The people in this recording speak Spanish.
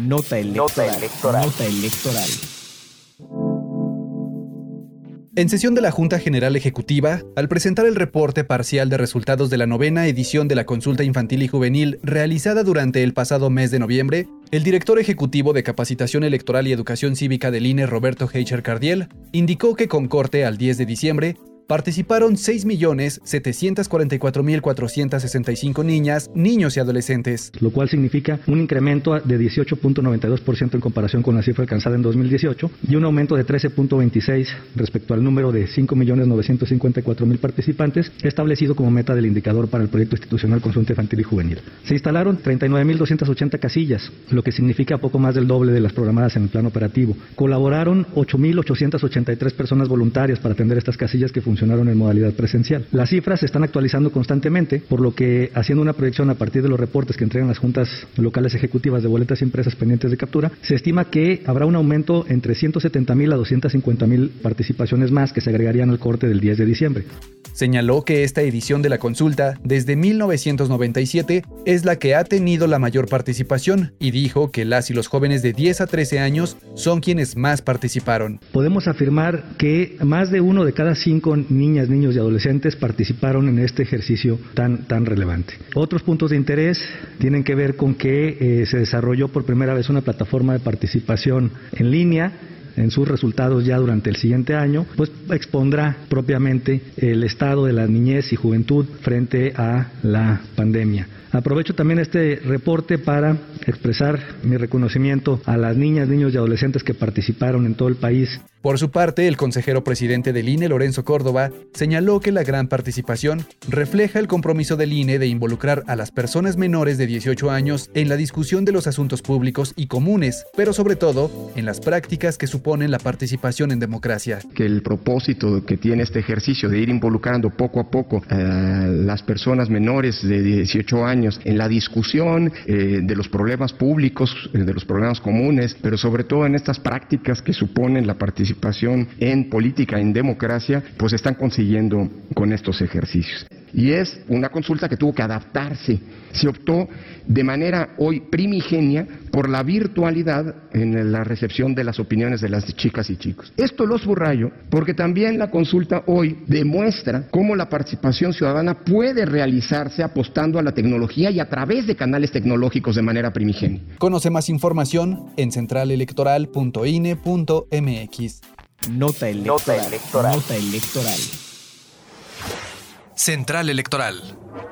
Nota electoral. Nota electoral. En sesión de la Junta General Ejecutiva, al presentar el reporte parcial de resultados de la 9ª edición de la consulta infantil y juvenil realizada durante el pasado mes de noviembre, el director ejecutivo de Capacitación Electoral y Educación Cívica del INE, Roberto Heicher Cardiel, indicó que con corte al 10 de diciembre, participaron 6.744.465 niñas, niños y adolescentes. Lo cual significa un incremento de 18.92% en comparación con la cifra alcanzada en 2018 y un aumento de 13.26% respecto al número de 5.954.000 participantes establecido como meta del indicador para el proyecto institucional Consulta Infantil y Juvenil. Se instalaron 39.280 casillas, lo que significa poco más del doble de las programadas en el plan operativo. Colaboraron 8.883 personas voluntarias para atender estas casillas que funcionaron en modalidad presencial. Las cifras se están actualizando constantemente, por lo que, haciendo una proyección a partir de los reportes que entregan las juntas locales ejecutivas de boletas impresas pendientes de captura, se estima que habrá un aumento entre 170.000 a 250.000 participaciones más que se agregarían al corte del 10 de diciembre. Señaló que esta edición de la consulta, desde 1997, es la que ha tenido la mayor participación y dijo que las y los jóvenes de 10 a 13 años son quienes más participaron. Podemos afirmar que más de 1 de cada 5 niñas, niños y adolescentes participaron en este ejercicio tan relevante. Otros puntos de interés tienen que ver con que se desarrolló por primera vez una plataforma de participación en línea. En sus resultados ya durante el siguiente año, pues expondrá propiamente el estado de la niñez y juventud frente a la pandemia. Aprovecho también este reporte para expresar mi reconocimiento a las niñas, niños y adolescentes que participaron en todo el país. Por su parte, el consejero presidente del INE, Lorenzo Córdoba, señaló que la gran participación refleja el compromiso del INE de involucrar a las personas menores de 18 años en la discusión de los asuntos públicos y comunes, pero sobre todo en las prácticas que suponen la participación en democracia. Que el propósito que tiene este ejercicio de ir involucrando poco a poco a las personas menores de 18 años en la discusión de los problemas públicos, de los problemas comunes, pero sobre todo en estas prácticas que suponen la participación en política, en democracia, pues están consiguiendo con estos ejercicios. Y es una consulta que tuvo que adaptarse. Se optó de manera hoy primigenia por la virtualidad en la recepción de las opiniones de las chicas y chicos. Esto lo subrayo porque también la consulta hoy demuestra cómo la participación ciudadana puede realizarse apostando a la tecnología y a través de canales tecnológicos de manera primigenia. Conoce más información en centralelectoral.ine.mx. Nota electoral. Nota electoral. Central Electoral.